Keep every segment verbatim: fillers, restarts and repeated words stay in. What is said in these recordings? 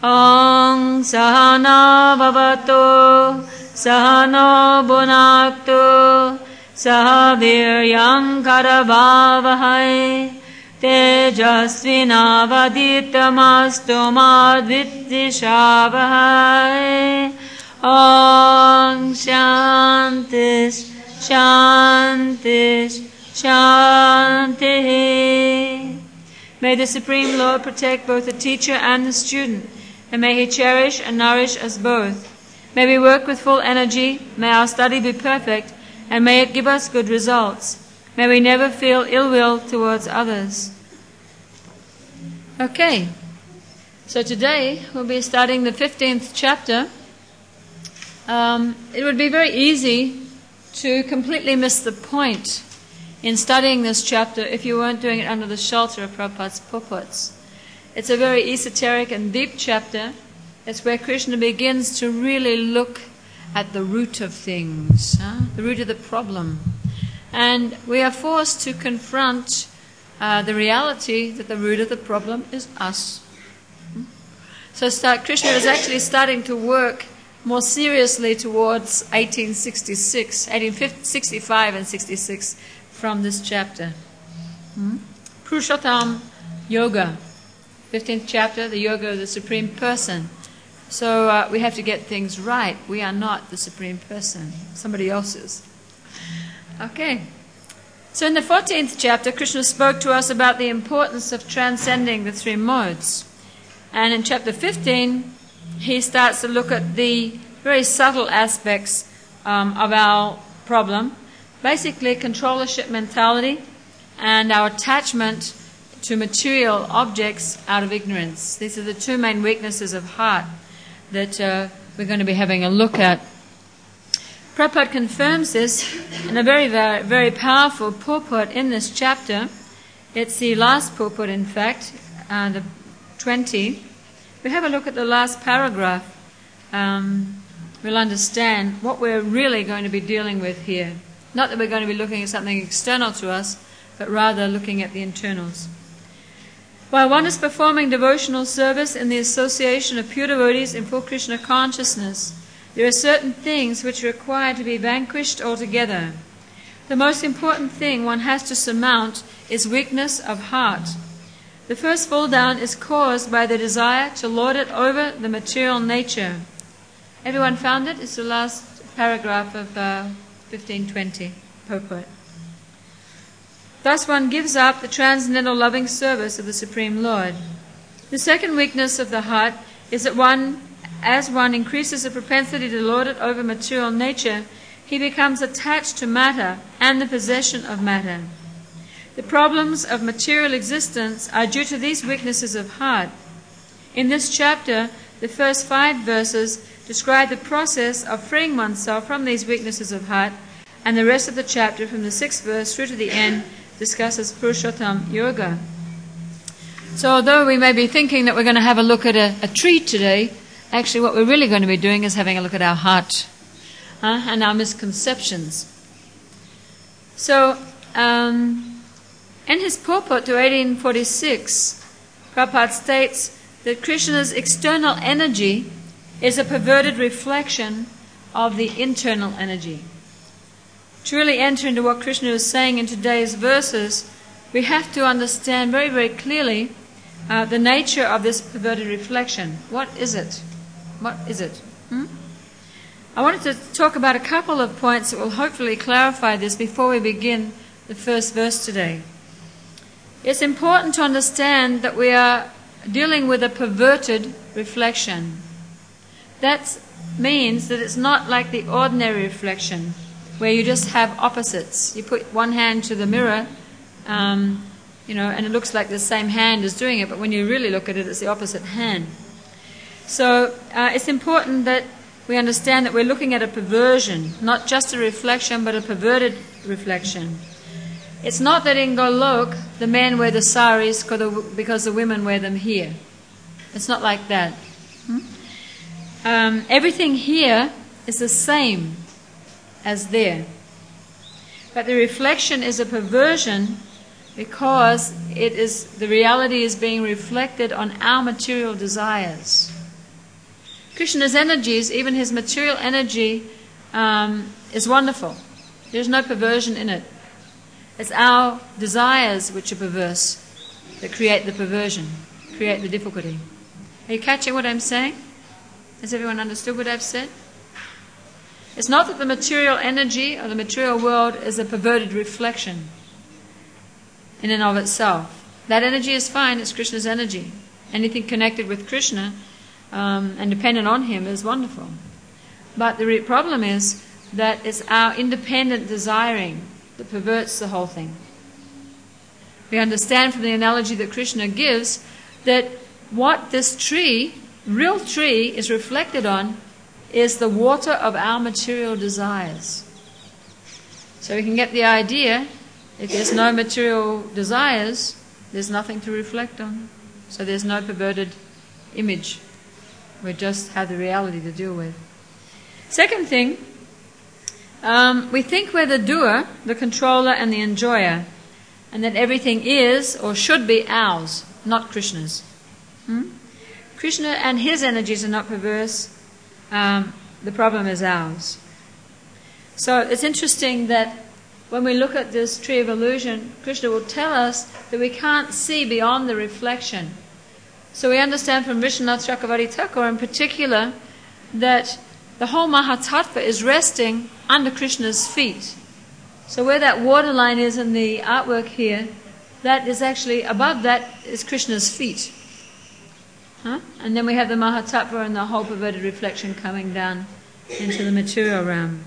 Om Sahana Bhavato Sahano Bhunaktu Sahaviryam Karavavahai Tejasvinavaditamastu Madvitishavahai. Om Shantis Shantis Shanti. May the Supreme Lord protect both the teacher and the student, and may He cherish and nourish us both. May we work with full energy, may our study be perfect, and may it give us good results. May we never feel ill will towards others. Okay, so today we'll be starting the fifteenth chapter. Um, it would be very easy to completely miss the point in studying this chapter if you weren't doing it under the shelter of Prabhupada's purports. It's a very esoteric and deep chapter. It's where Krishna begins to really look at the root of things, huh? The root of the problem. And we are forced to confront uh, the reality that the root of the problem is us. Hmm? So start, Krishna is actually starting to work more seriously towards eighteen sixty-six, eighteen sixty-five and sixty-six from this chapter. Hmm? Purushottam Yoga, fifteenth chapter, the Yoga of the Supreme Person. So uh, we have to get things right. We are not the Supreme Person. Somebody else is. Okay. So in the fourteenth chapter, Krishna spoke to us about the importance of transcending the three modes. And in chapter fifteen, he starts to look at the very subtle aspects um, of our problem. Basically, controllership mentality and our attachment to material objects out of ignorance. These are the two main weaknesses of heart that uh, we're going to be having a look at. Prabhupada confirms this in a very, very, very powerful purport in this chapter. It's the last purport, in fact, uh, the twenty. We have a look at the last paragraph. Um, we'll understand what we're really going to be dealing with here. Not that we're going to be looking at something external to us, but rather looking at the internals. While one is performing devotional service in the association of pure devotees in full Krishna consciousness, there are certain things which require to be vanquished altogether. The most important thing one has to surmount is weakness of heart. The first fall down is caused by the desire to lord it over the material nature. Everyone found it? It's the last paragraph of uh, fifteen twenty purport. Thus one gives up the transcendental loving service of the Supreme Lord. The second weakness of the heart is that one, as one increases the propensity to lord it over material nature, he becomes attached to matter and the possession of matter. The problems of material existence are due to these weaknesses of heart. In this chapter, the first five verses describe the process of freeing oneself from these weaknesses of heart, and the rest of the chapter, from the sixth verse through to the end, discusses Purushottam Yoga. So although we may be thinking that we're going to have a look at a, a tree today, actually what we're really going to be doing is having a look at our heart uh, and our misconceptions. So, um, in his purport to eighteen forty-six, Prabhupada states that Krishna's external energy is a perverted reflection of the internal energy. To really enter into what Krishna is saying in today's verses, we have to understand very, very clearly uh, the nature of this perverted reflection. What is it? What is it? Hmm? I wanted to talk about a couple of points that will hopefully clarify this before we begin the first verse today. It's important to understand that we are dealing with a perverted reflection. That means that it's not like the ordinary reflection, where you just have opposites. You put one hand to the mirror, um, you know, and it looks like the same hand is doing it, but when you really look at it, it's the opposite hand. So uh, it's important that we understand that we're looking at a perversion, not just a reflection, but a perverted reflection. It's not that in Golok the men wear the saris because the women wear them here. It's not like that. Hmm? Um, everything here is the same as there. But the reflection is a perversion because it is the reality is being reflected on our material desires. Krishna's energies, even his material energy, um, is wonderful. There's no perversion in it. It's our desires which are perverse that create the perversion, create the difficulty. Are you catching what I'm saying? Has everyone understood what I've said? It's not that the material energy or the material world is a perverted reflection in and of itself. That energy is fine, it's Krishna's energy. Anything connected with Krishna um, and dependent on him is wonderful. But the re- problem is that it's our independent desiring that perverts the whole thing. We understand from the analogy that Krishna gives that what this tree, real tree, is reflected on is the water of our material desires. So we can get the idea, if there's no material desires, there's nothing to reflect on. So there's no perverted image. We just have the reality to deal with. Second thing, um, we think we're the doer, the controller and the enjoyer, and that everything is or should be ours, not Krishna's. Hmm? Krishna and his energies are not perverse. Um, the problem is ours. So it's interesting that when we look at this tree of illusion, Krishna will tell us that we can't see beyond the reflection. So we understand from Vishwanath Chakravarti Thakur in particular that the whole Mahatattva is resting under Krishna's feet. So where that waterline is in the artwork here, that is actually, above that is Krishna's feet. Huh? And then we have the Mahatattva and the whole perverted reflection coming down into the material realm.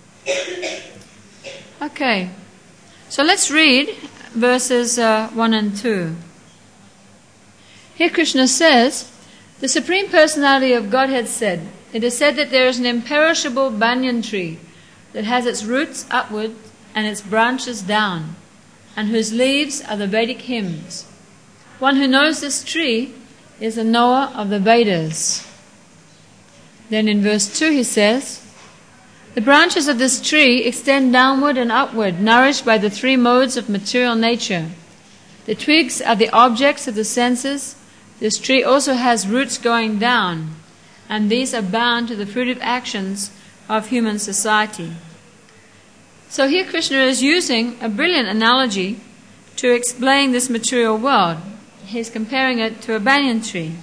Okay, so let's read verses uh, one and two. Here Krishna says, the Supreme Personality of Godhead said, it is said that there is an imperishable banyan tree that has its roots upward and its branches down, and whose leaves are the Vedic hymns. One who knows this tree is a knower of the Vedas. Then in verse two he says, the branches of this tree extend downward and upward, nourished by the three modes of material nature. The twigs are the objects of the senses. This tree also has roots going down, and these are bound to the fruitive actions of human society. So here Krishna is using a brilliant analogy to explain this material world. He's comparing it to a banyan tree.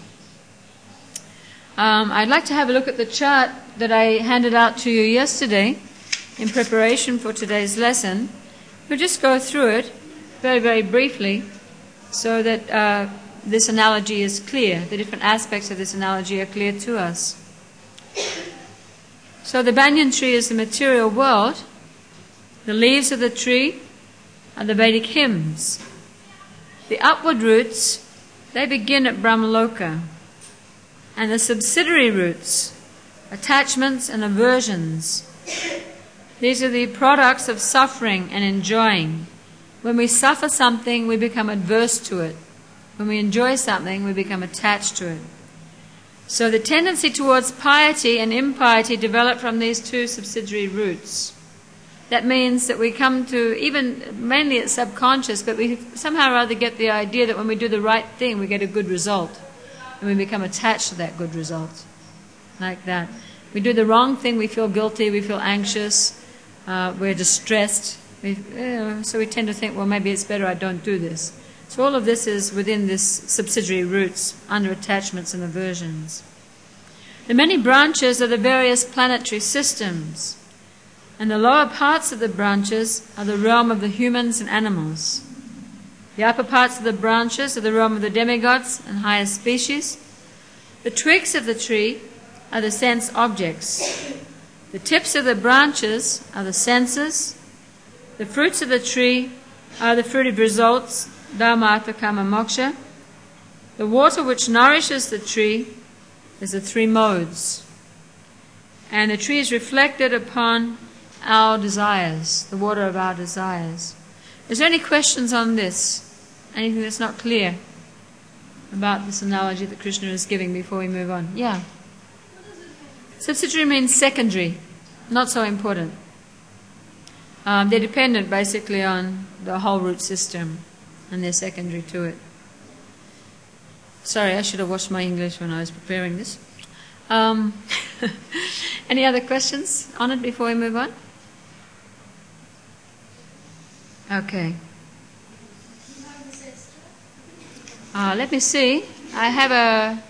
Um, I'd like to have a look at the chart that I handed out to you yesterday in preparation for today's lesson. We'll just go through it very, very briefly so that uh, this analogy is clear. The different aspects of this analogy are clear to us. So the banyan tree is the material world. The leaves of the tree are the Vedic hymns. The upward roots, they begin at Brahmaloka. And the subsidiary roots, attachments and aversions, these are the products of suffering and enjoying. When we suffer something, we become adverse to it. When we enjoy something, we become attached to it. So the tendency towards piety and impiety develop from these two subsidiary roots. That means that we come to, even mainly it's subconscious, but we somehow or other get the idea that when we do the right thing, we get a good result. And we become attached to that good result. Like that. We do the wrong thing, we feel guilty, we feel anxious, uh, we're distressed. We, you know, so we tend to think, well, maybe it's better I don't do this. So all of this is within this subsidiary roots, under attachments and aversions. The many branches are the various planetary systems. And the lower parts of the branches are the realm of the humans and animals. The upper parts of the branches are the realm of the demigods and higher species. The twigs of the tree are the sense objects. The tips of the branches are the senses. The fruits of the tree are the fruitive results, dharma, artha, kama, moksha. The water which nourishes the tree is the three modes. And the tree is reflected upon our desires, the water of our desires. Is there any questions on this? Anything that's not clear about this analogy that Krishna is giving before we move on? Yeah. Subsidiary means secondary, not so important. Um, they're dependent basically on the whole root system, and they're secondary to it. Sorry, I should have watched my English when I was preparing this. Um, any other questions on it before we move on? Okay. Uh, let me see. I have a,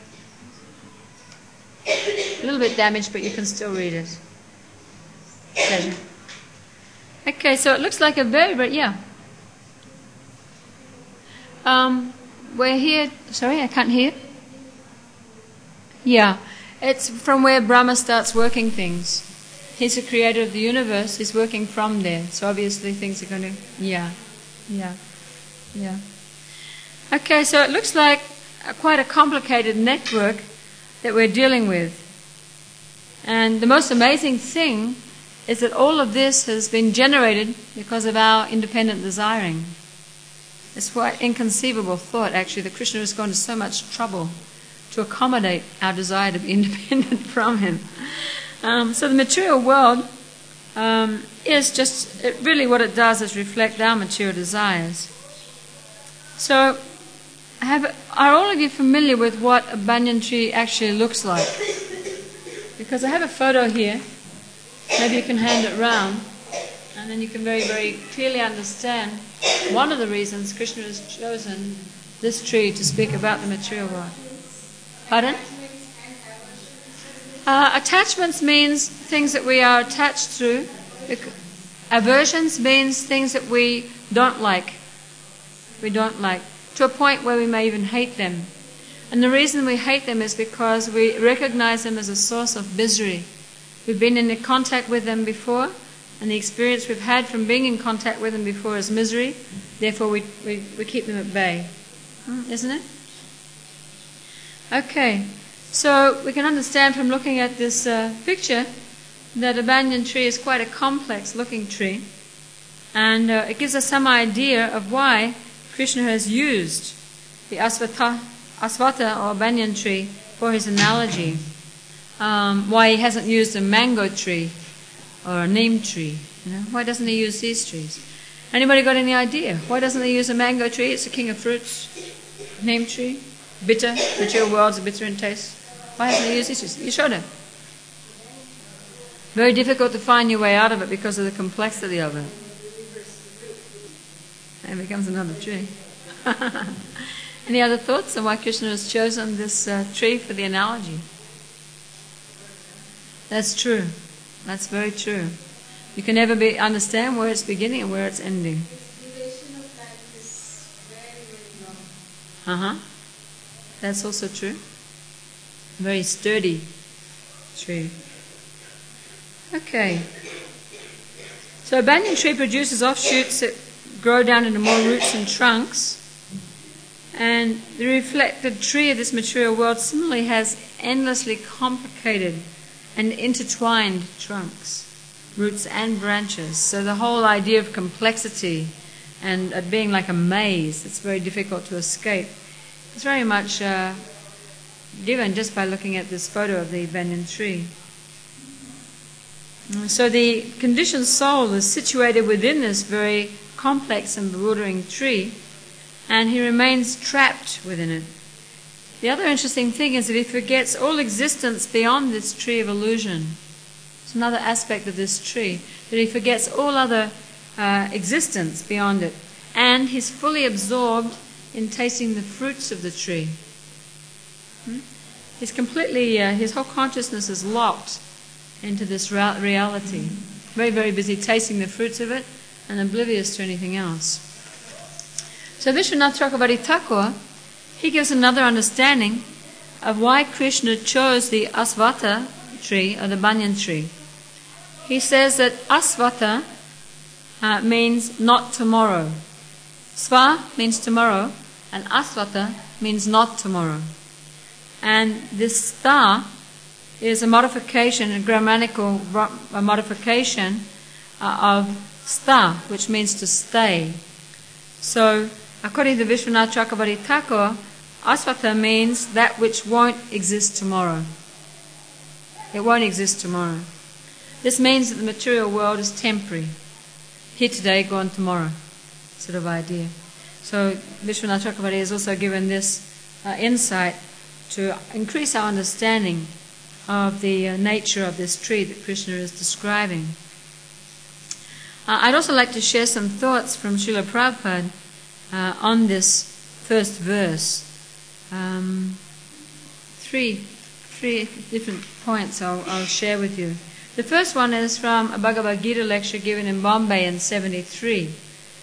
a little bit damaged, but you can still read it. Pleasure. Okay, so it looks like a very, very, yeah. Um, we're here, sorry, I can't hear. Yeah, it's from where Brahma starts working things. He's the creator of the universe, he's working from there. So obviously things are going to, yeah, yeah, yeah. Okay, so it looks like a, quite a complicated network that we're dealing with. And the most amazing thing is that all of this has been generated because of our independent desiring. It's quite inconceivable thought, actually, that Krishna has gone to so much trouble to accommodate our desire to be independent from him. Um, so the material world um, is just, it really what it does is reflect our material desires. So, have, are all of you familiar with what a banyan tree actually looks like? Because I have a photo here. Maybe you can hand it round, and then you can very, very clearly understand one of the reasons Krishna has chosen this tree to speak about the material world. Pardon? Uh, attachments means things that we are attached to. Aversions means things that we don't like. We don't like. To a point where we may even hate them. And the reason we hate them is because we recognize them as a source of misery. We've been in contact with them before, and the experience we've had from being in contact with them before is misery. Therefore, we, we, we keep them at bay. Isn't it? Okay. So we can understand from looking at this uh, picture that a banyan tree is quite a complex looking tree. And uh, it gives us some idea of why Krishna has used the asvata, asvata or banyan tree for his analogy. Um, why he hasn't used a mango tree or a neem tree. You know? Why doesn't he use these trees? Anybody got any idea? Why doesn't he use a mango tree? It's the king of fruits. Neem tree, bitter, material worlds are bitter in taste. Why hasn't he used these trees? You showed him. Very difficult to find your way out of it because of the complexity of it. And it becomes another tree. Any other thoughts on why Krishna has chosen this uh, tree for the analogy? That's true. That's very true. You can never be, understand where it's beginning and where it's ending. The duration of time is very, very long. Uh-huh. That's also true. Very sturdy tree. Okay. So a banyan tree produces offshoots that grow down into more roots and trunks. And the reflected tree of this material world similarly has endlessly complicated and intertwined trunks, roots and branches. So the whole idea of complexity and it being like a maze, it's very difficult to escape. It's very much uh, given just by looking at this photo of the banyan tree. So the conditioned soul is situated within this very complex and bewildering tree, and he remains trapped within it. The other interesting thing is that he forgets all existence beyond this tree of illusion. It's another aspect of this tree, that he forgets all other uh, existence beyond it. And he's fully absorbed in tasting the fruits of the tree. Hmm? He's completely, uh, his whole consciousness is locked into this reality. Very, very busy tasting the fruits of it and oblivious to anything else. So Vishwanath Chakravarti Thakur, he gives another understanding of why Krishna chose the asvata tree or the banyan tree. He says that asvata uh, means not tomorrow. Sva means tomorrow, and asvata means not tomorrow. And this sta is a modification, a grammatical a modification uh, of sta, which means to stay. So, according to Vishwanath Chakravarti Thakur, asvata means that which won't exist tomorrow. It won't exist tomorrow. This means that the material world is temporary. Here today, gone tomorrow, sort of idea. So Vishwanath Chakravarti has also given this uh, insight to increase our understanding of the uh, nature of this tree that Krishna is describing. Uh, I'd also like to share some thoughts from Srila Prabhupada uh, on this first verse. Um, three, three different points I'll, I'll share with you. The first one is from a Bhagavad Gita lecture given in Bombay in seventy-three.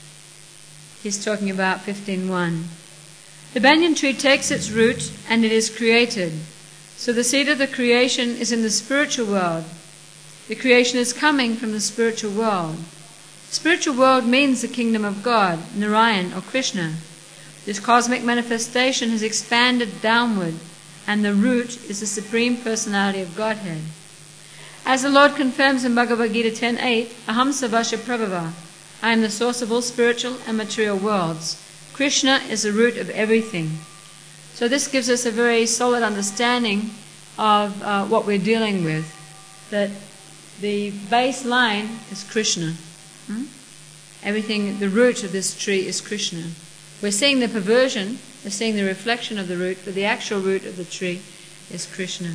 He's talking about fifteen one. The banyan tree takes its root and it is created. So the seed of the creation is in the spiritual world. The creation is coming from the spiritual world. Spiritual world means the kingdom of God, Narayan or Krishna. This cosmic manifestation has expanded downward, and the root is the Supreme Personality of Godhead. As the Lord confirms in Bhagavad Gita ten eight, Aham Savasya Prabhava, I am the source of all spiritual and material worlds. Krishna is the root of everything. So this gives us a very solid understanding of uh, what we're dealing with, that the baseline is Krishna. Hmm? Everything, the root of this tree is Krishna. We're seeing the perversion, we're seeing the reflection of the root, but the actual root of the tree is Krishna.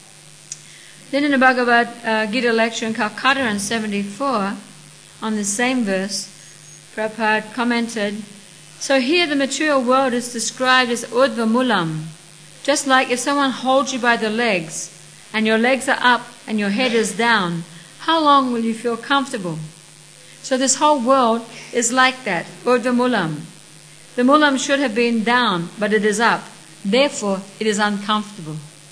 Then in the Bhagavad uh, Gita lecture in Calcutta in seventy-four, on the same verse, Prabhupada commented, so here the material world is described as Urdhva Mulam, just like if someone holds you by the legs, and your legs are up and your head is down, how long will you feel comfortable? So this whole world is like that, Urdhva Mulam. The Mulam should have been down, but it is up. Therefore, it is uncomfortable.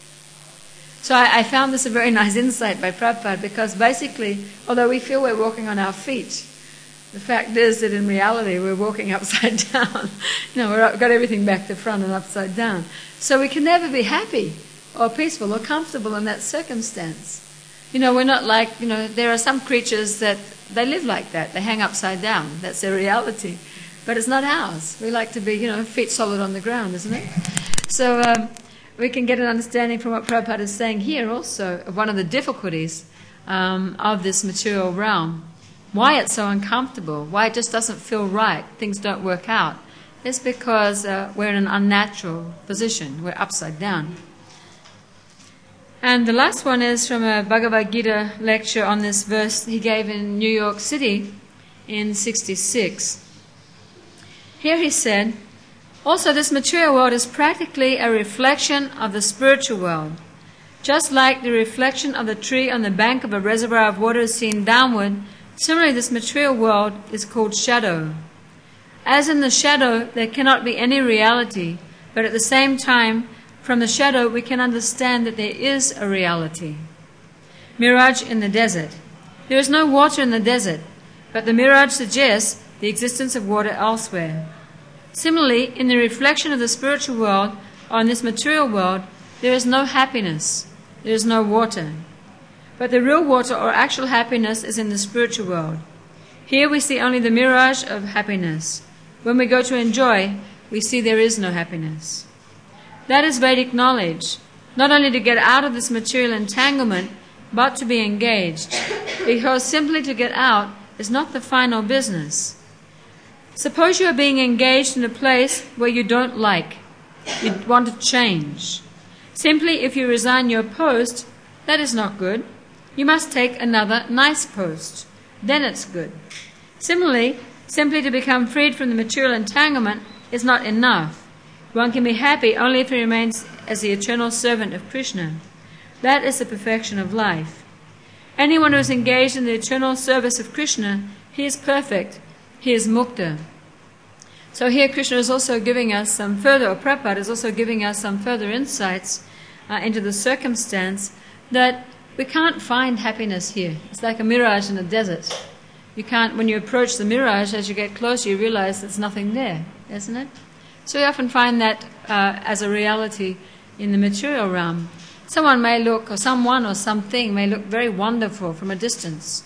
So I, I found this a very nice insight by Prabhupada, because basically, although we feel we're walking on our feet, the fact is that in reality we're walking upside down. You know, we've got everything back to front and upside down. So we can never be happy or peaceful or comfortable in that circumstance. You know, we're not like, you know, there are some creatures that they live like that. They hang upside down. That's their reality. But it's not ours. We like to be, you know, feet solid on the ground, isn't it? So um, we can get an understanding from what Prabhupada is saying here also of one of the difficulties um, of this material realm. Why it's so uncomfortable, why it just doesn't feel right, things don't work out, is because uh, we're in an unnatural position. We're upside down. And the last one is from a Bhagavad Gita lecture on this verse he gave in New York City in sixty-six. Here he said, also this material world is practically a reflection of the spiritual world. Just like the reflection of the tree on the bank of a reservoir of water is seen downward, similarly this material world is called shadow. As in the shadow there cannot be any reality, but at the same time, from the shadow we can understand that there is a reality. Mirage in the desert. There is no water in the desert, but the mirage suggests the existence of water elsewhere. Similarly, in the reflection of the spiritual world or in this material world, there is no happiness, there is no water. But the real water or actual happiness is in the spiritual world. Here we see only the mirage of happiness. When we go to enjoy, we see there is no happiness. That is Vedic knowledge, not only to get out of this material entanglement, but to be engaged, because simply to get out is not the final business. Suppose you are being engaged in a place where you don't like, you want to change. Simply if you resign your post, that is not good. You must take another nice post. Then it's good. Similarly, simply to become freed from the material entanglement is not enough. One can be happy only if he remains as the eternal servant of Krishna. That is the perfection of life. Anyone who is engaged in the eternal service of Krishna, he is perfect. He is mukta. So here Krishna is also giving us some further, or Prabhupada is also giving us some further insights uh, into the circumstance that we can't find happiness here. It's like a mirage in a desert. You can't, when you approach the mirage, as you get closer, you realize there's nothing there, isn't it? So we often find that uh, as a reality in the material realm. Someone may look, or someone or something may look very wonderful from a distance.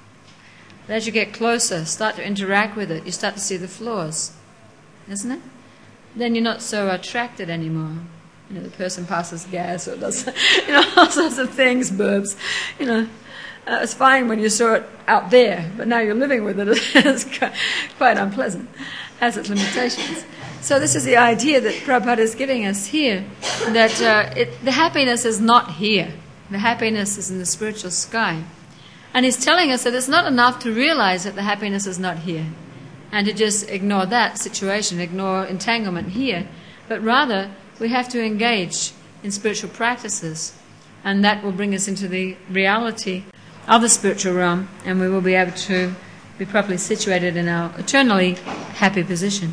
But as you get closer, start to interact with it, you start to see the flaws, isn't it? Then you're not so attracted anymore. You know, the person passes gas or does, you know, all sorts of things, burps. You know, uh, it's fine when you saw it out there, but now you're living with it. It's quite unpleasant, has its limitations. So this is the idea that Prabhupada is giving us here, that uh, it, the happiness is not here. The happiness is in the spiritual sky. And he's telling us that it's not enough to realize that the happiness is not here and to just ignore that situation, ignore entanglement here, but rather we have to engage in spiritual practices, and that will bring us into the reality of the spiritual realm, and we will be able to be properly situated in our eternally happy position.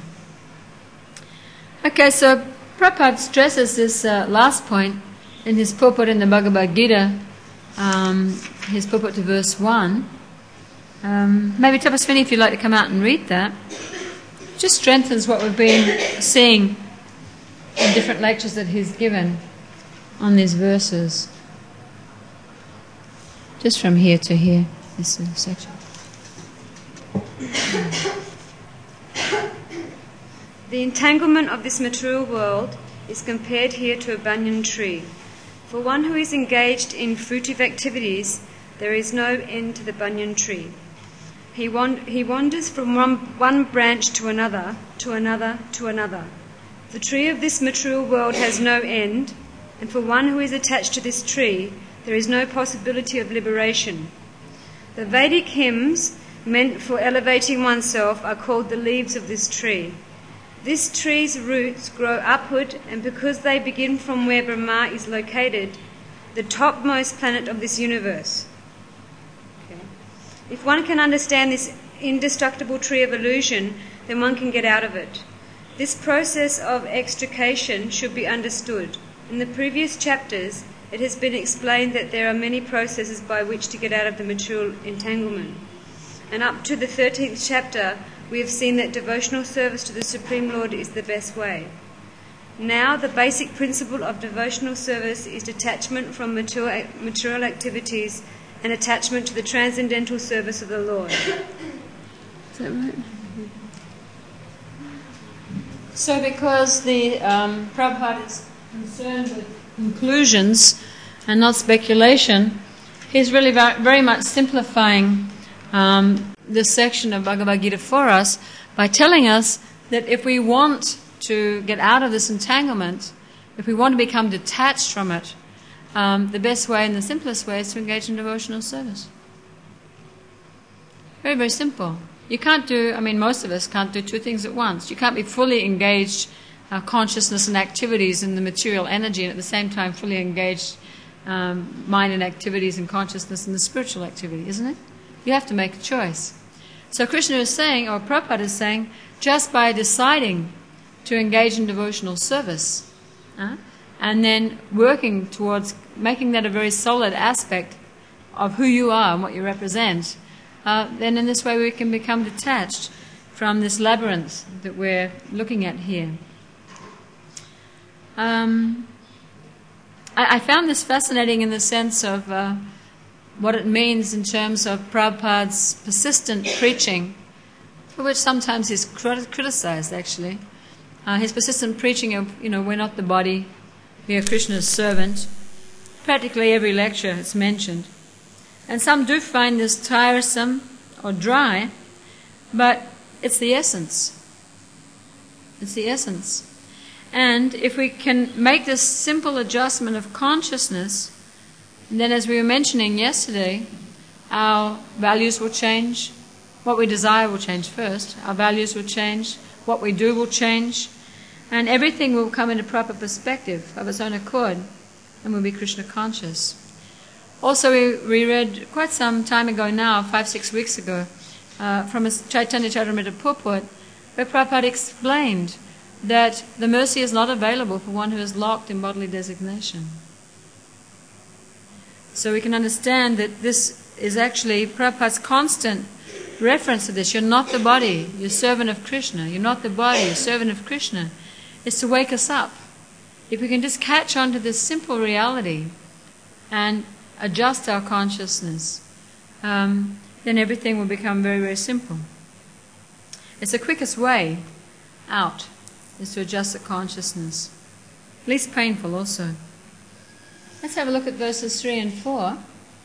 Okay, so Prabhupada stresses this uh, last point in his purport in the Bhagavad Gita, um, his purport to verse one. Um, maybe Tapaswini, if you'd like to come out and read that. Just strengthens what we've been seeing in different lectures that he's given on these verses. Just from here to here, this uh, section. The entanglement of this material world is compared here to a banyan tree. For one who is engaged in fruitive activities, there is no end to the banyan tree. He, wand- he wanders from one, one branch to another, to another, to another. The tree of this material world has no end, and for one who is attached to this tree, there is no possibility of liberation. The Vedic hymns meant for elevating oneself are called the leaves of this tree. This tree's roots grow upward, and because they begin from where Brahma is located, the topmost planet of this universe. Okay. If one can understand this indestructible tree of illusion, then one can get out of it. This process of extrication should be understood. In the previous chapters, it has been explained that there are many processes by which to get out of the material entanglement. And up to the thirteenth chapter, we have seen that devotional service to the Supreme Lord is the best way. Now, the basic principle of devotional service is detachment from material activities and attachment to the transcendental service of the Lord. Is that right? So because the um, Prabhupada is concerned with conclusions and not speculation, he's really very much simplifying um, this section of Bhagavad Gita for us by telling us that if we want to get out of this entanglement, if we want to become detached from it, um, the best way and the simplest way is to engage in devotional service. Very, very simple. You can't do, I mean, most of us can't do two things at once. You can't be fully engaged uh, consciousness and activities in the material energy and at the same time fully engaged um, mind and activities and consciousness in the spiritual activity, isn't it? You have to make a choice. So Krishna is saying, or Prabhupada is saying, just by deciding to engage in devotional service uh, and then working towards making that a very solid aspect of who you are and what you represent, uh, then in this way we can become detached from this labyrinth that we're looking at here. Um, I, I found this fascinating in the sense of uh, what it means in terms of Prabhupada's persistent preaching, for which sometimes he's criticized actually. Uh, his persistent preaching of, you know, we're not the body, we are Krishna's servant. Practically every lecture is mentioned. And some do find this tiresome or dry, but it's the essence. It's the essence. And if we can make this simple adjustment of consciousness, then as we were mentioning yesterday, our values will change. What we desire will change first. Our values will change. What we do will change. And everything will come into proper perspective of its own accord, and we'll be Krishna conscious. Also, we, we read quite some time ago now, five, six weeks ago, uh, from a Chaitanya Charitamrita purport, where Prabhupada explained that the mercy is not available for one who is locked in bodily designation. So we can understand that this is actually Prabhupada's constant reference to this. You're not the body, you're servant of Krishna. You're not the body, you're servant of Krishna. It's to wake us up. If we can just catch on to this simple reality and adjust our consciousness, um, then everything will become very, very simple. It's the quickest way out, is to adjust the consciousness. Least painful also. Let's have a look at verses three and four.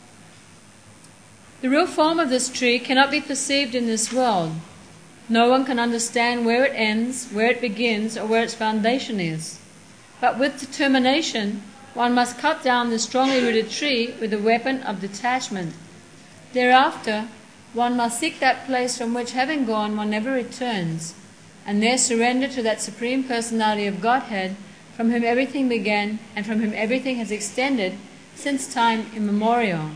The real form of this tree cannot be perceived in this world. No one can understand where it ends, where it begins, or where its foundation is. But with determination, one must cut down the strongly rooted tree with the weapon of detachment. Thereafter, one must seek that place from which, having gone, one never returns, and there surrender to that Supreme Personality of Godhead, from whom everything began and from whom everything has extended since time immemorial.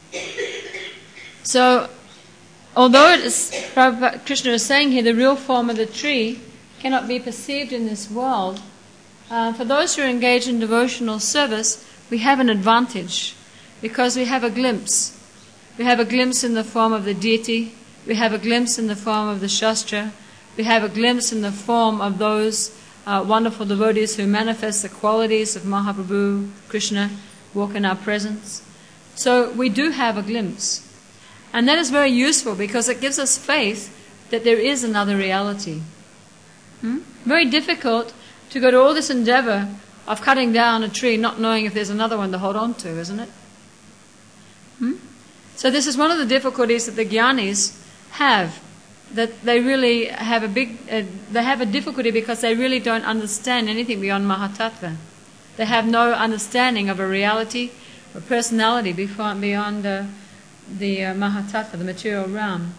So, although it is, Prabhupada, Krishna is saying here, the real form of the tree cannot be perceived in this world, uh, for those who are engaged in devotional service, we have an advantage, because we have a glimpse. We have a glimpse in the form of the deity, we have a glimpse in the form of the Shastra, we have a glimpse in the form of those uh, wonderful devotees who manifest the qualities of Mahaprabhu, Krishna, walk in our presence. So we do have a glimpse. And that is very useful because it gives us faith that there is another reality. Hmm? Very difficult to go to all this endeavor of cutting down a tree not knowing if there's another one to hold on to, isn't it? Hmm? So this is one of the difficulties that the Jnanis have, that they really have a big, uh, they have a difficulty because they really don't understand anything beyond Mahatattva. They have no understanding of a reality, a personality before, beyond uh, the uh, Mahatattva, the material realm.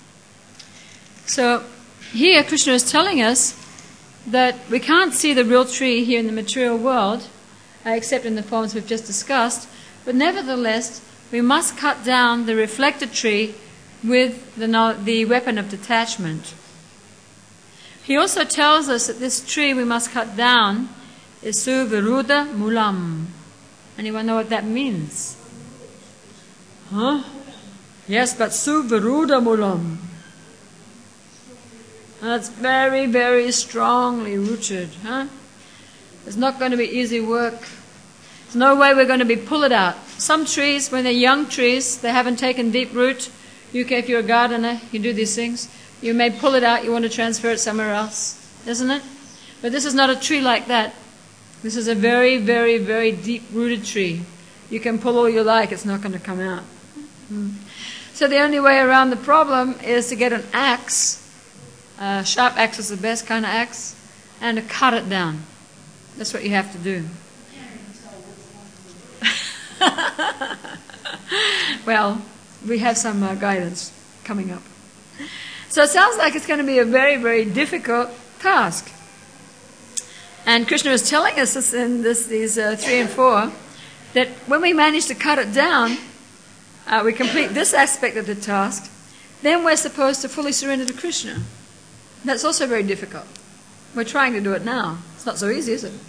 So here Krishna is telling us that we can't see the real tree here in the material world, uh, except in the forms we've just discussed, but nevertheless we must cut down the reflected tree with the, the weapon of detachment. He also tells us that this tree we must cut down is Suviruddha Mulam. Anyone know what that means? Huh? Yes, but Suviruddha Mulam. That's very, very strongly rooted. Huh? It's not going to be easy work. There's no way we're going to be pull it out. Some trees, when they're young trees, they haven't taken deep root. You can, if you're a gardener, you do these things. You may pull it out, you want to transfer it somewhere else, isn't it? But this is not a tree like that. This is a very, very, very deep-rooted tree. You can pull all you like, it's not going to come out. Mm. So the only way around the problem is to get an axe. A sharp axe is the best kind of axe, and to cut it down. That's what you have to do. Well, we have some uh, guidance coming up. So it sounds like it's going to be a very, very difficult task. And Krishna is telling us this in this, these uh, three and four, that when we manage to cut it down, uh, we complete this aspect of the task, then we're supposed to fully surrender to Krishna. That's also very difficult. We're trying to do it now. It's not so easy, is it?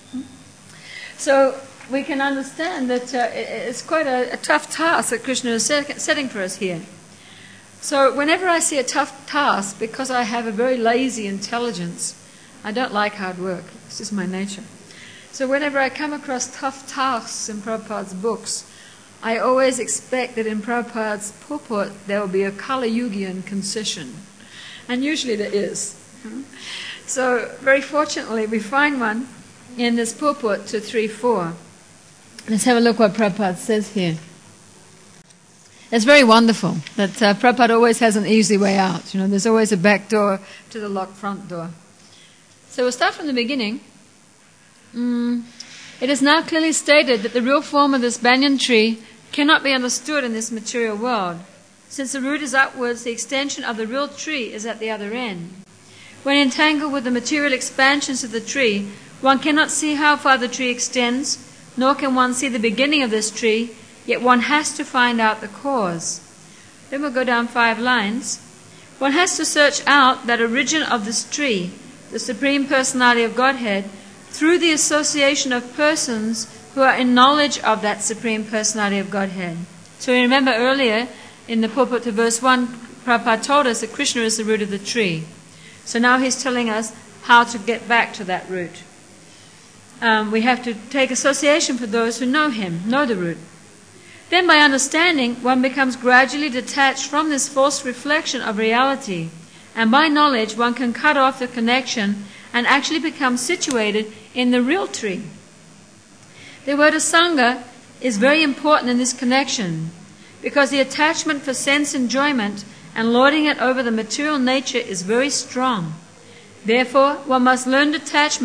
So we can understand that uh, it's quite a, a tough task that Krishna is set, setting for us here. So whenever I see a tough task, because I have a very lazy intelligence, I don't like hard work. It's just my nature. So whenever I come across tough tasks in Prabhupada's books, I always expect that in Prabhupada's purport there will be a Kali Yugian concession. And usually there is. So very fortunately we find one in this purport to three four. Let's have a look what Prabhupada says here. It's very wonderful that uh, Prabhupada always has an easy way out. You know, there's always a back door to the locked front door. So we'll start from the beginning. Mm, it is now clearly stated that the real form of this banyan tree cannot be understood in this material world. Since the root is upwards, the extension of the real tree is at the other end. When entangled with the material expansions of the tree, one cannot see how far the tree extends, nor can one see the beginning of this tree, yet one has to find out the cause. Then we'll go down five lines. One has to search out that origin of this tree, the Supreme Personality of Godhead, through the association of persons who are in knowledge of that Supreme Personality of Godhead. So we remember earlier in the purport to verse one, Prabhupada told us that Krishna is the root of the tree. So now he's telling us how to get back to that root. Um, we have to take association for those who know him, know the root. Then by understanding, one becomes gradually detached from this false reflection of reality. And by knowledge, one can cut off the connection and actually become situated in the real tree. The word asanga is very important in this connection, because the attachment for sense enjoyment and lording it over the material nature is very strong. Therefore, one must learn detachment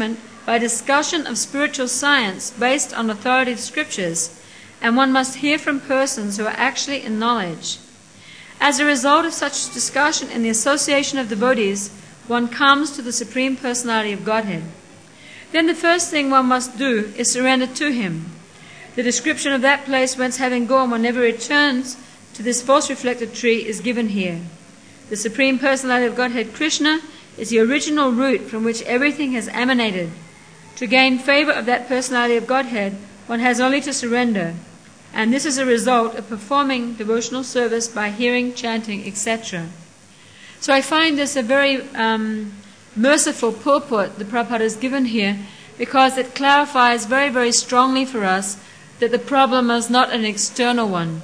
by discussion of spiritual science based on authoritative scriptures, and one must hear from persons who are actually in knowledge. As a result of such discussion and the association of devotees, one comes to the Supreme Personality of Godhead. Then the first thing one must do is surrender to Him. The description of that place whence having gone one never returns to this false reflected tree is given here. The Supreme Personality of Godhead, Krishna, is the original root from which everything has emanated. To gain favor of that Personality of Godhead, one has only to surrender, and this is a result of performing devotional service by hearing, chanting, et cetera. So I find this a very um, merciful purport the Prabhupada has given here, because it clarifies very, very strongly for us that the problem is not an external one.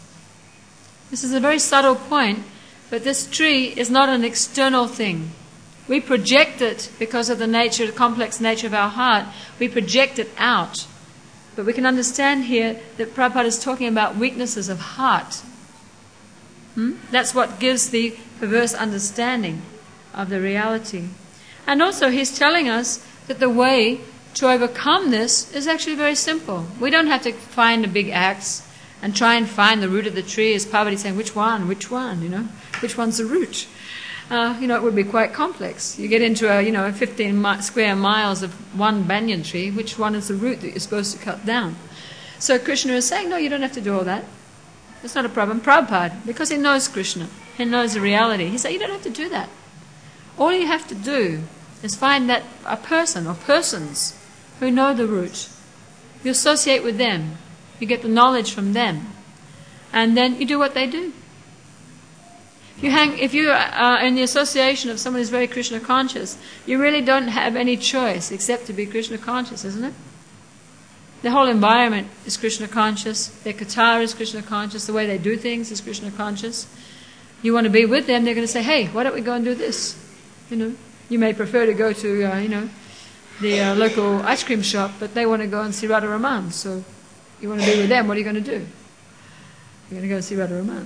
This is a very subtle point, but this tree is not an external thing. We project it because of the nature, the complex nature of our heart. We project it out. But we can understand here that Prabhupada is talking about weaknesses of heart. Hmm? That's what gives the perverse understanding of the reality. And also he's telling us that the way to overcome this is actually very simple. We don't have to find a big axe and try and find the root of the tree, as Parvati saying, which one, which one, you know, which one's the root? Uh, you know, it would be quite complex. You get into a, you know, fifteen mi- square miles of one banyan tree, which one is the root that you're supposed to cut down? So Krishna is saying, no, you don't have to do all that. It's not a problem. Prabhupada, because he knows Krishna, he knows the reality, he said, you don't have to do that. All you have to do is find that a person or persons who know the root. You associate with them. You get the knowledge from them. And then you do what they do. If you hang, if you are in the association of someone who's very Krishna conscious, you really don't have any choice except to be Krishna conscious, isn't it? The whole environment is Krishna conscious. Their katha is Krishna conscious. The way they do things is Krishna conscious. You want to be with them, they're going to say, hey, why don't we go and do this? You know, you may prefer to go to, uh, you know, the uh, local ice cream shop, but they want to go and see Radha Raman. So you want to be with them, what are you going to do? You're going to go and see Radha Raman.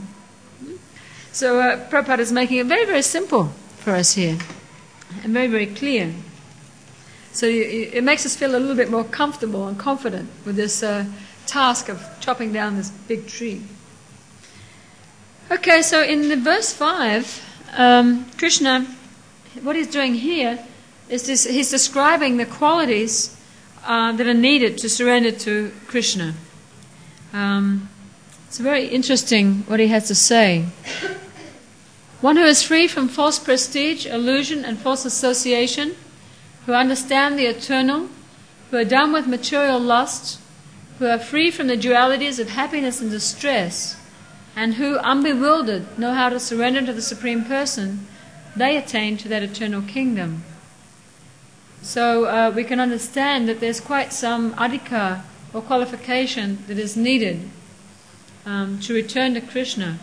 So uh, Prabhupada is making it very, very simple for us here, and very, very clear. So you, it makes us feel a little bit more comfortable and confident with this uh, task of chopping down this big tree. Okay, so in the verse five, um, Krishna, what he's doing here is this, he's describing the qualities uh, that are needed to surrender to Krishna. Um, it's very interesting what he has to say. One who is free from false prestige, illusion, and false association, who understand the eternal, who are done with material lust, who are free from the dualities of happiness and distress, and who, unbewildered, know how to surrender to the Supreme Person, they attain to that eternal kingdom. So uh, we can understand that there's quite some adhikar or qualification that is needed um, to return to Krishna.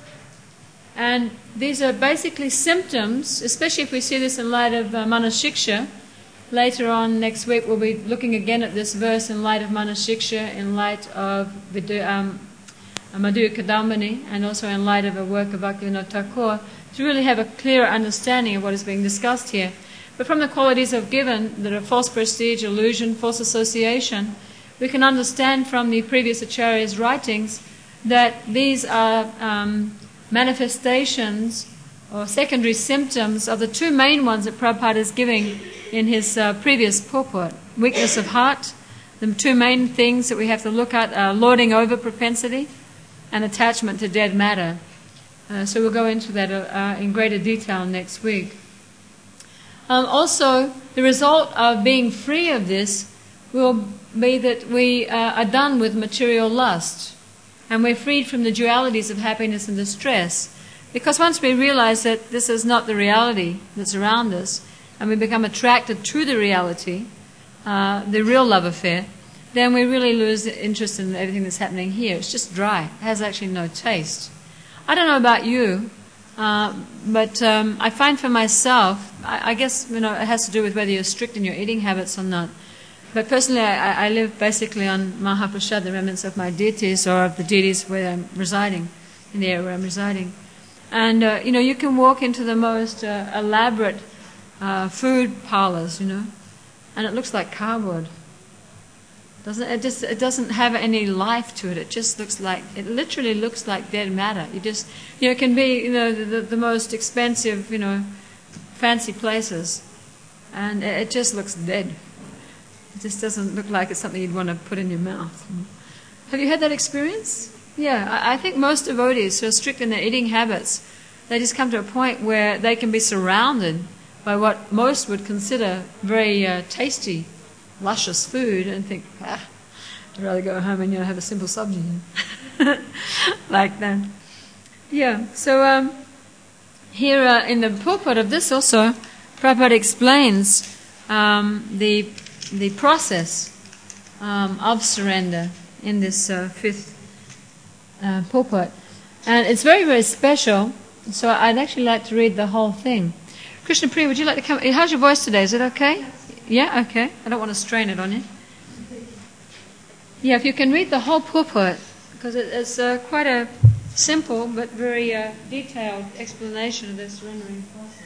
And these are basically symptoms, especially if we see this in light of uh, Manasiksha. Later on next week we'll be looking again at this verse in light of Manasiksha, in light of Vidu, um, Madhurya Kadambini, and also in light of a work of Bhaktivinoda Thakur, to really have a clearer understanding of what is being discussed here. But from the qualities I've given, that are false prestige, illusion, false association, we can understand from the previous Acharya's writings that these are um, manifestations or secondary symptoms of the two main ones that Prabhupada is giving in his uh, previous purport. Weakness of heart, the two main things that we have to look at are lording over propensity and attachment to dead matter. Uh, so we'll go into that uh, in greater detail next week. Um, also, the result of being free of this will be that we uh, are done with material lust, and we're freed from the dualities of happiness and distress. Because once we realize that this is not the reality that's around us, and we become attracted to the reality, uh, the real love affair, then we really lose interest in everything that's happening here. It's just dry. It has actually no taste. I don't know about you, uh, but um, I find for myself, I, I guess you know it has to do with whether you're strict in your eating habits or not. But personally, I, I live basically on Mahaprasad, the remnants of my deities or of the deities where I'm residing, in the area where I'm residing. And, uh, you know, you can walk into the most uh, elaborate uh, food parlors, you know, and it looks like cardboard. Doesn't it? Just it doesn't have any life to it. It just looks like it. Literally looks like dead matter. You just you know it can be you know the, the most expensive you know fancy places, and it, it just looks dead. It just doesn't look like it's something you'd want to put in your mouth. Have you had that experience? Yeah, I, I think most devotees who are strict in their eating habits, they just come to a point where they can be surrounded by what most would consider very uh, tasty, luscious food, and think, ah, I'd rather go home and you know have a simple sabji, like that. Yeah. So um, here uh, in the purport of this also, Prabhupada explains um, the the process um, of surrender in this uh, fifth uh, purport, and it's very very special. So I'd actually like to read the whole thing. Krishna Priya, would you like to come? How's your voice today? Is it okay? Yeah, okay. I don't want to strain it on you. Yeah, if you can read the whole purport, because it, it's uh, quite a simple but very uh, detailed explanation of the surrendering process.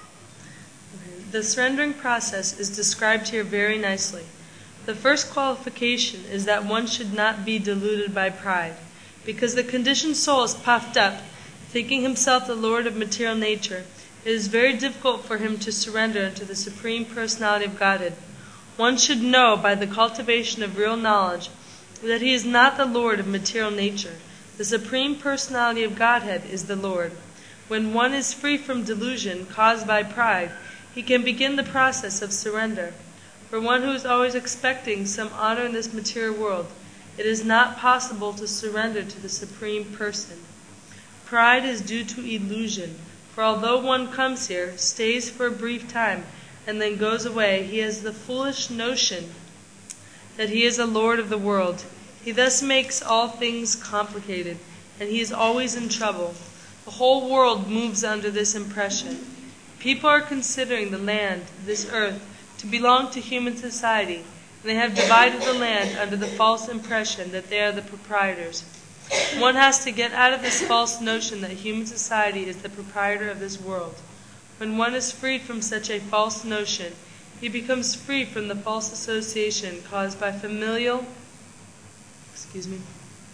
The surrendering process is described here very nicely. The first qualification is that one should not be deluded by pride, because the conditioned soul is puffed up, thinking himself the lord of material nature. It is very difficult for him to surrender unto the Supreme Personality of Godhead. One should know by the cultivation of real knowledge that he is not the lord of material nature. The Supreme Personality of Godhead is the Lord. When one is free from delusion caused by pride, he can begin the process of surrender. For one who is always expecting some honor in this material world, it is not possible to surrender to the Supreme Person. Pride is due to illusion. For although one comes here, stays for a brief time, and then goes away, he has the foolish notion that he is a lord of the world. He thus makes all things complicated, and he is always in trouble. The whole world moves under this impression. People are considering the land, this earth, to belong to human society, and they have divided the land under the false impression that they are the proprietors. One has to get out of this false notion that human society is the proprietor of this world. When one is freed from such a false notion, he becomes free from the false association caused by familial, excuse me,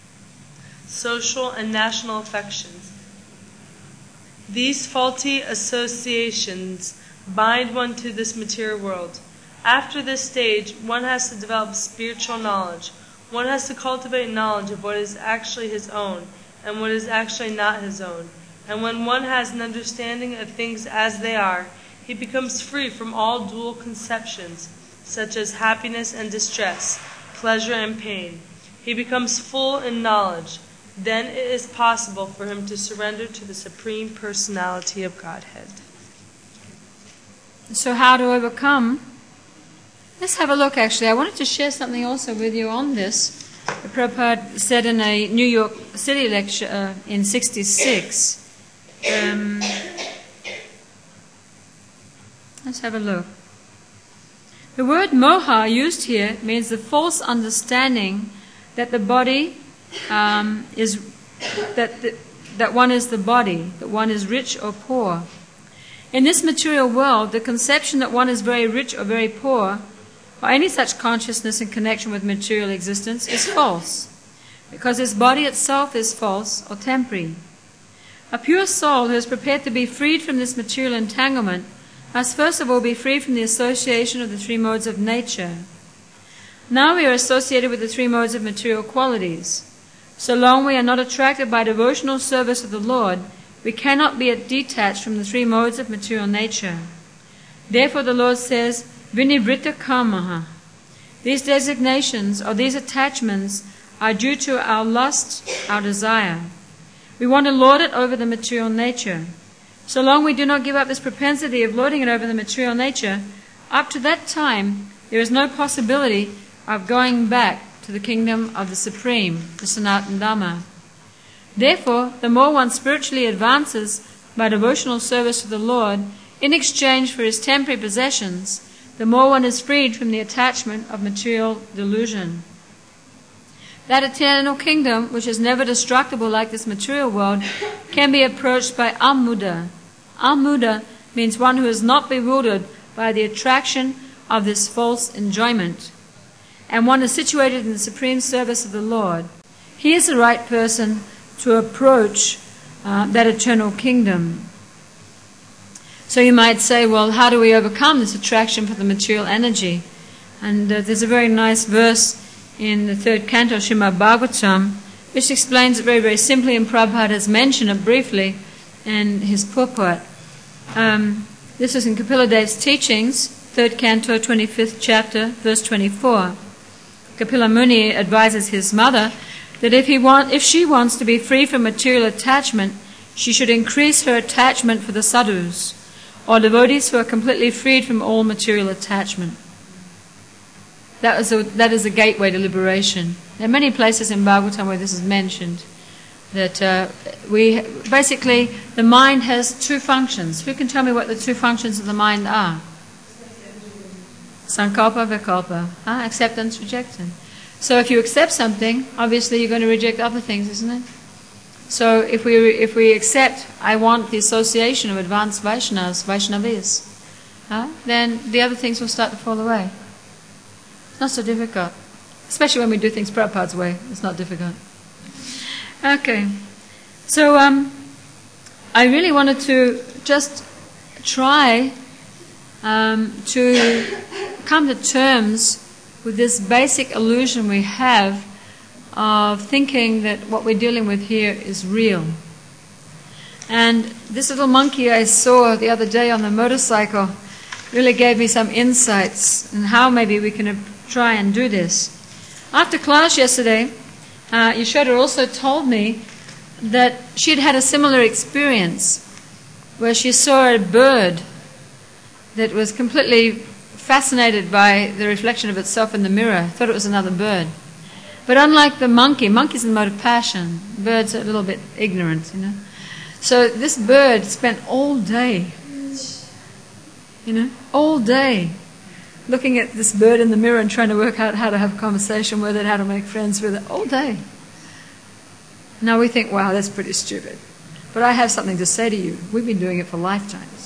social and national affections. These faulty associations bind one to this material world. After this stage, one has to develop spiritual knowledge. One has to cultivate knowledge of what is actually his own and what is actually not his own. And when one has an understanding of things as they are, he becomes free from all dual conceptions, such as happiness and distress, pleasure and pain. He becomes full in knowledge. Then it is possible for him to surrender to the Supreme Personality of Godhead. So how to overcome? Let's have a look, actually. I wanted to share something also with you on this. Prabhupada said in a New York City lecture uh, in sixty-six. Um, let's have a look. The word moha used here means the false understanding that the body um, is, that, the, that one is the body, that one is rich or poor. In this material world, the conception that one is very rich or very poor, or any such consciousness in connection with material existence, is false, because this body itself is false or temporary. A pure soul who is prepared to be freed from this material entanglement must first of all be free from the association of the three modes of nature. Now we are associated with the three modes of material qualities. So long we are not attracted by devotional service of the Lord, we cannot be detached from the three modes of material nature. Therefore the Lord says, Vinivrita kamaha. These designations or these attachments are due to our lust, our desire. We want to lord it over the material nature. So long we do not give up this propensity of lording it over the material nature, up to that time there is no possibility of going back to the kingdom of the Supreme, the Sanatana Dhamma. Therefore, the more one spiritually advances by devotional service to the Lord, in exchange for his temporary possessions, the more one is freed from the attachment of material delusion. That eternal kingdom, which is never destructible like this material world, can be approached by amuda. Amuda means one who is not bewildered by the attraction of this false enjoyment, and one is situated in the supreme service of the Lord, he is the right person to approach uh, that eternal kingdom. So you might say, well, how do we overcome this attraction for the material energy? And uh, there's a very nice verse in the third canto, Srimad Bhagavatam, which explains it very, very simply, and Prabhupada has mentioned it briefly in his purport. Um, this is in Kapila Dev's teachings, third canto, twenty-fifth chapter, verse twenty-four. Kapila Muni advises his mother that if he want, if she wants to be free from material attachment, she should increase her attachment for the sadhus, or devotees who are completely freed from all material attachment. That is a, that is a gateway to liberation. There are many places in Bhagavatam where this is mentioned. That uh, we basically, the mind has two functions. Who can tell me what the two functions of the mind are? Sankalpa, Vikalpa. Huh? Acceptance, rejection. So if you accept something, obviously you're going to reject other things, isn't it? So if we if we accept, I want the association of advanced Vaishnavas, Vaishnavis, huh? then the other things will start to fall away. It's not so difficult. Especially when we do things Prabhupada's way. It's not difficult. Okay. So um, I really wanted to just try um, to come to terms with this basic illusion we have of thinking that what we're dealing with here is real. And this little monkey I saw the other day on the motorcycle really gave me some insights on how maybe we can try and do this. After class yesterday, uh, Yashoda also told me that she'd had a similar experience where she saw a bird that was completely fascinated by the reflection of itself in the mirror, thought it was another bird. But unlike the monkey, monkey's in the mode of passion. Birds are a little bit ignorant, you know. So this bird spent all day, you know, all day looking at this bird in the mirror and trying to work out how to have a conversation with it, how to make friends with it, all day. Now we think, wow, that's pretty stupid. But I have something to say to you. We've been doing it for lifetimes.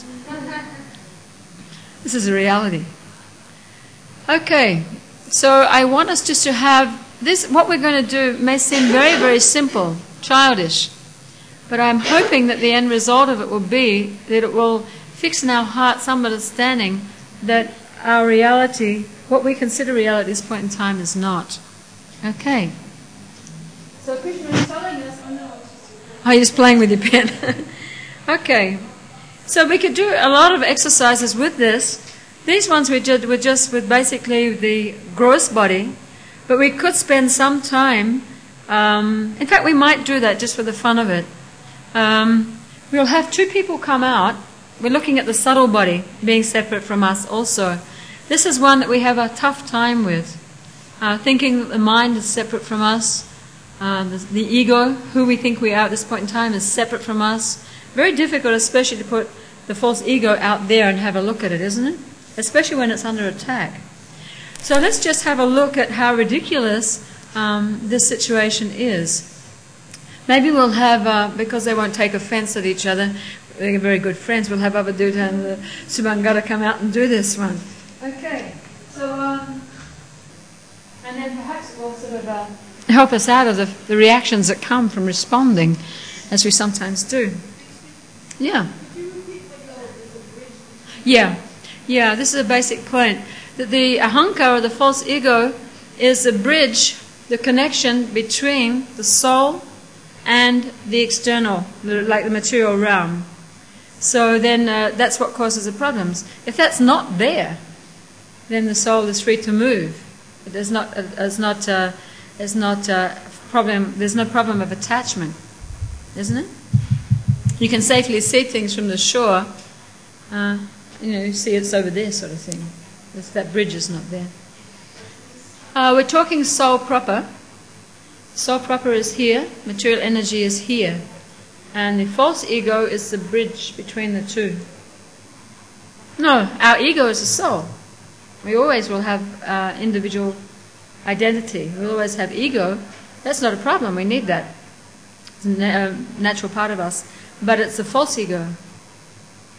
This is a reality. Okay, so I want us just to have this, what we're going to do may seem very, very simple, childish, but I'm hoping that the end result of it will be that it will fix in our heart some understanding that our reality, what we consider reality at this point in time, is not. Okay. So Krishna is telling us, oh no. Oh, you're just playing with your pen. Okay. So we could do a lot of exercises with this. These ones we did were just with basically the gross body, but we could spend some time, um, in fact we might do that just for the fun of it. Um, we'll have two people come out. We're looking at the subtle body being separate from us also. This is one that we have a tough time with, uh, thinking that the mind is separate from us, uh, the, the ego, who we think we are at this point in time, is separate from us. Very difficult, especially to put the false ego out there and have a look at it, isn't it? Especially when it's under attack. So let's just have a look at how ridiculous um, this situation is. Maybe we'll have, uh, because they won't take offense at each other, they're very good friends, we'll have Abhaduta and the Subhangara come out and do this one. Okay, so, um, and then perhaps it will sort of uh, help us out of the, the reactions that come from responding, as we sometimes do. Yeah. Yeah. Yeah, this is a basic point. That the ahankara, or the false ego, is the bridge, the connection between the soul and the external, like the material realm. So then uh, that's what causes the problems. If that's not there, then the soul is free to move. But there's not, uh, there's not, uh, there's not uh, problem. There's no problem of attachment, isn't it? You can safely see things from the shore. Uh, you know, you see it's over there, sort of thing. It's, that bridge is not there. Uh, we're talking soul proper. Soul proper is here. Material energy is here. And the false ego is the bridge between the two. No, our ego is the soul. We always will have uh, individual identity. We'll always have ego. That's not a problem. We need that. It's a na- natural part of us. But it's the false ego.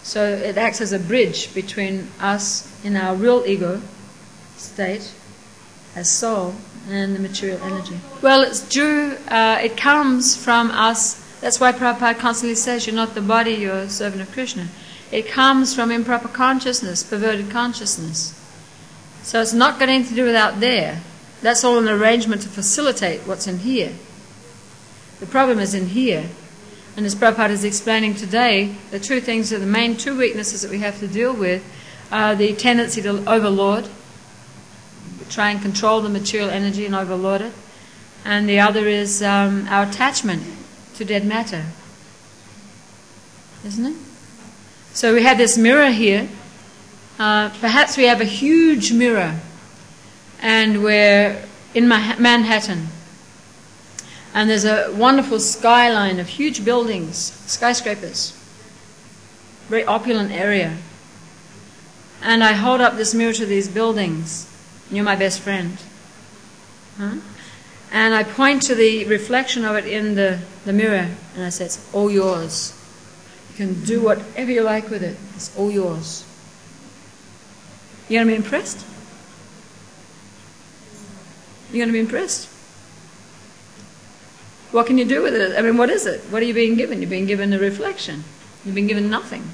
So it acts as a bridge between us in our real ego state as soul and the material energy. Well, it's due, uh, it comes from us. That's why Prabhupada constantly says you're not the body, you're a servant of Krishna. It comes from improper consciousness, perverted consciousness. So it's not got anything to do with out there. That's all an arrangement to facilitate what's in here. The problem is in here. And as Prabhupada is explaining today, the two things are the main two weaknesses that we have to deal with are the tendency to overlord, try and control the material energy and overlord it. And the other is um, our attachment to dead matter. Isn't it? So we have this mirror here. Uh, perhaps we have a huge mirror and we're in Manhattan. And there's a wonderful skyline of huge buildings, skyscrapers, very opulent area. And I hold up this mirror to these buildings. You're my best friend. Huh? And I point to the reflection of it in the, the mirror, and I say, it's all yours. You can do whatever you like with it. It's all yours. You're going to be impressed? You're going to be impressed? What can you do with it? I mean, what is it? What are you being given? You're being given a reflection. You've been given nothing.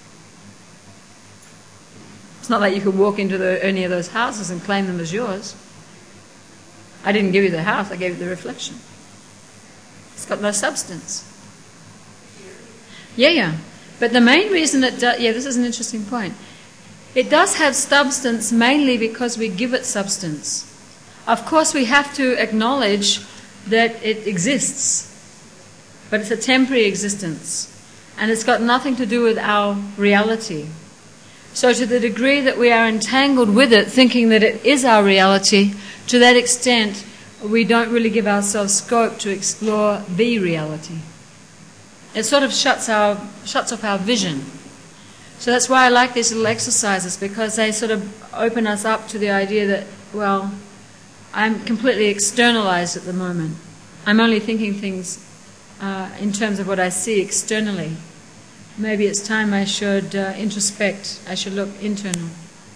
It's not like you could walk into the, any of those houses and claim them as yours. I didn't give you the house, I gave you the reflection. It's got no substance. Yeah, yeah. But the main reason it does, yeah, this is an interesting point. It does have substance mainly because we give it substance. Of course, we have to acknowledge that it exists, but it's a temporary existence, and it's got nothing to do with our reality. So to the degree that we are entangled with it, thinking that it is our reality, to that extent, we don't really give ourselves scope to explore the reality. It sort of shuts our shuts off our vision. So that's why I like these little exercises, because they sort of open us up to the idea that, well, I'm completely externalized at the moment. I'm only thinking things uh, in terms of what I see externally. Maybe it's time I should uh, introspect. I should look internal.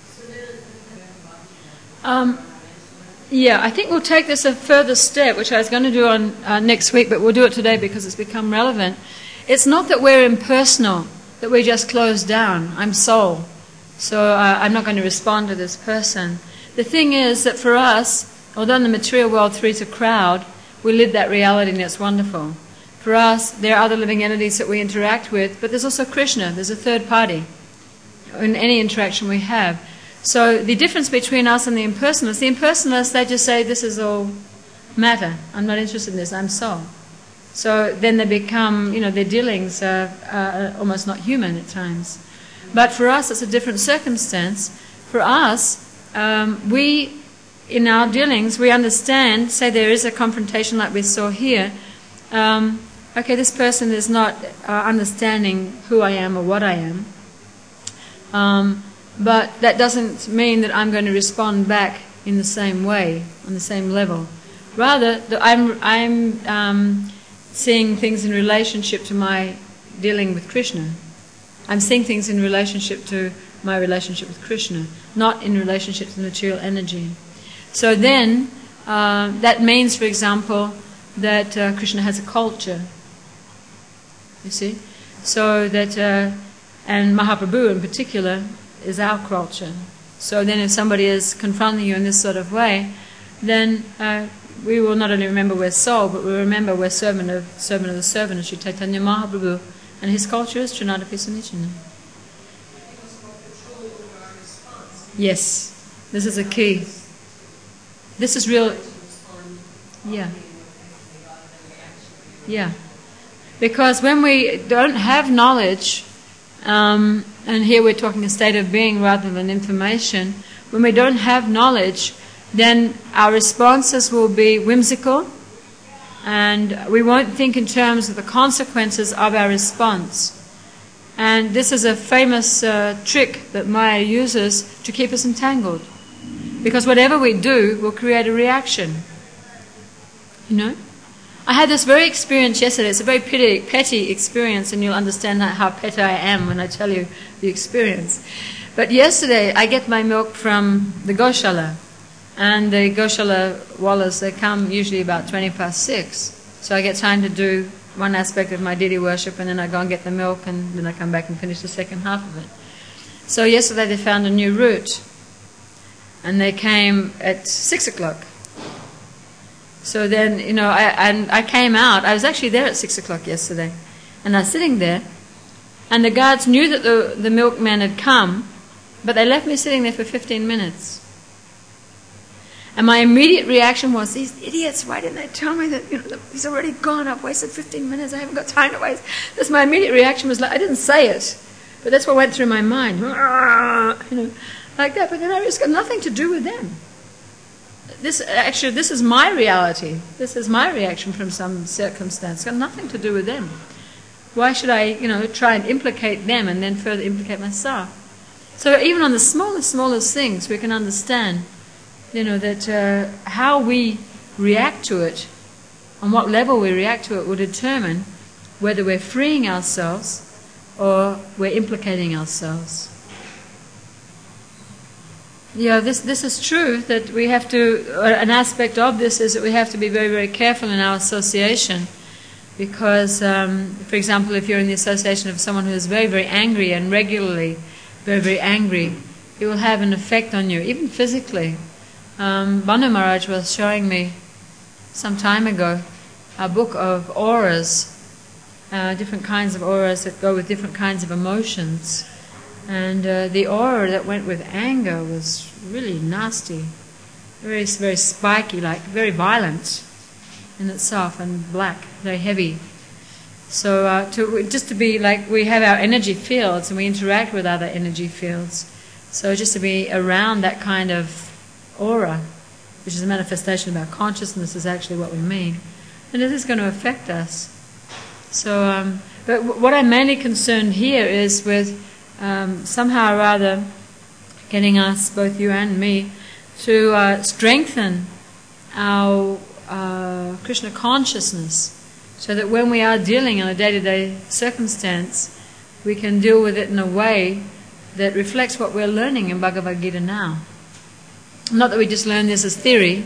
Um, yeah, I think we'll take this a further step, which I was going to do on uh, next week, but we'll do it today because it's become relevant. It's not that we're impersonal, that we just close down. I'm soul, so uh, I'm not going to respond to this person. The thing is that for us, although in the material world three's a crowd, we live that reality and it's wonderful. For us, there are other living entities that we interact with, but there's also Krishna. There's a third party in any interaction we have. So the difference between us and the impersonalists, the impersonalists, they just say, this is all matter. I'm not interested in this. I'm soul. So then they become, you know, their dealings are, are almost not human at times. But for us, it's a different circumstance. For us, um, we, in our dealings, we understand, say there is a confrontation like we saw here, um, okay, this person is not uh, understanding who I am or what I am. Um, but that doesn't mean that I'm going to respond back in the same way, on the same level. Rather, that I'm, I'm um, seeing things in relationship to my dealing with Krishna. I'm seeing things in relationship to my relationship with Krishna, not in relationship to the material energy. So then, uh, that means, for example, that uh, Krishna has a culture. You see? So that, uh, and Mahaprabhu in particular, is our culture. So then if somebody is confronting you in this sort of way, then uh, we will not only remember we're soul, but we'll remember we're servant of, servant of the servant of Sri Chaitanya Mahaprabhu, and his culture is Trinadapi Sanichana. Yes, this is a key. This is real. Yeah. Yeah. Because when we don't have knowledge, um, and here we're talking a state of being rather than information, when we don't have knowledge, then our responses will be whimsical, and we won't think in terms of the consequences of our response. And this is a famous uh, trick that Maya uses to keep us entangled. Because whatever we do will create a reaction. You know? I had this very experience yesterday. It's a very petty, petty experience, and you'll understand how petty I am when I tell you the experience. But yesterday, I get my milk from the Goshala, and the Goshala wallahs, they come usually about twenty past six. So I get time to do one aspect of my deity worship, and then I go and get the milk, and then I come back and finish the second half of it. So yesterday they found a new route, and they came at six o'clock. So then, you know, I, and I came out. I was actually there at six o'clock yesterday, and I was sitting there, and the guards knew that the, the milkman had come, but they left me sitting there for fifteen minutes. And my immediate reaction was, these idiots, why didn't they tell me that, you know, he's already gone, I've wasted fifteen minutes, I haven't got time to waste. That's my immediate reaction was like, I didn't say it, but that's what went through my mind, you know, like that. But then I realized it's got nothing to do with them. This actually, this is my reality. This is my reaction from some circumstance. It's got nothing to do with them. Why should I, you know, try and implicate them and then further implicate myself? So even on the smallest, smallest things, we can understand, you know, that uh, how we react to it, on what level we react to it, will determine whether we're freeing ourselves or we're implicating ourselves. Yeah, this this is true, that we have to, an aspect of this is that we have to be very, very careful in our association, because, um, for example, if you're in the association of someone who is very, very angry and regularly very, very angry, it will have an effect on you, even physically. Um, Banu Maharaj was showing me some time ago a book of auras, uh, different kinds of auras that go with different kinds of emotions. And uh, the aura that went with anger was really nasty, very, very spiky, like very violent in itself, and black, very heavy. So uh, to, just to be like, we have our energy fields and we interact with other energy fields. So just to be around that kind of aura, which is a manifestation of our consciousness, is actually what we mean. And it is going to affect us. So, um, but w- what I'm mainly concerned here is with Um, somehow or other getting us, both you and me, to uh, strengthen our uh, Krishna consciousness, so that when we are dealing in a day-to-day circumstance, we can deal with it in a way that reflects what we're learning in Bhagavad Gita now. Not that we just learn this as theory,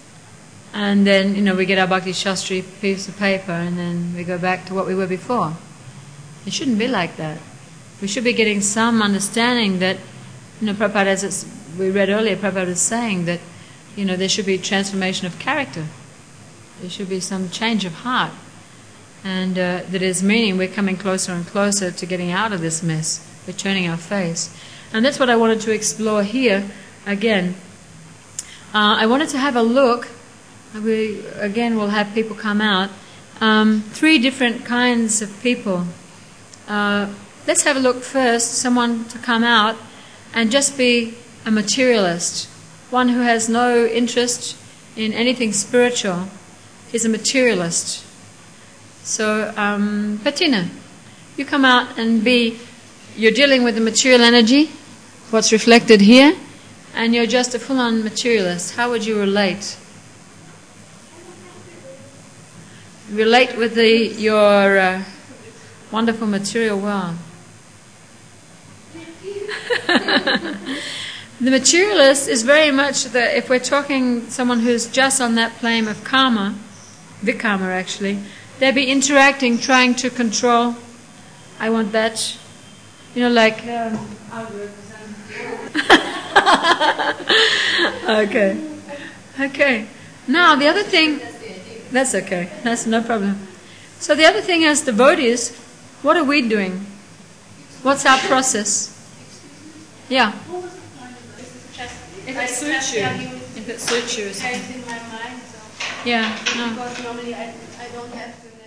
and then, you know, we get our Bhakti Shastri piece of paper, and then we go back to what we were before. It shouldn't be like that. We should be getting some understanding that, you know, Prabhupada, as it's, we read earlier, Prabhupada is saying that, you know, there should be transformation of character. There should be some change of heart. And uh, that is meaning we're coming closer and closer to getting out of this mess. We're turning our face. And that's what I wanted to explore here again. Uh, I wanted to have a look. We, again, will have people come out. Um, three different kinds of people. Uh, Let's have a look first, someone to come out and just be a materialist, one who has no interest in anything spiritual, is a materialist. So, um, Patina, you come out and be, you're dealing with the material energy, what's reflected here, and you're just a full-on materialist. How would you relate? Relate with the your uh, wonderful material world. The materialist is very much the, if we're talking someone who's just on that plane of karma, vikarma actually, they'd be interacting, trying to control. I want that, you know, like um, okay, okay. Now the other thing, that's okay, that's no problem. So the other thing as devotees, what are we doing? What's our process? Yeah. If it suits you. If it suits you. It's in my mind, so. Yeah. No. Because normally I, I don't have to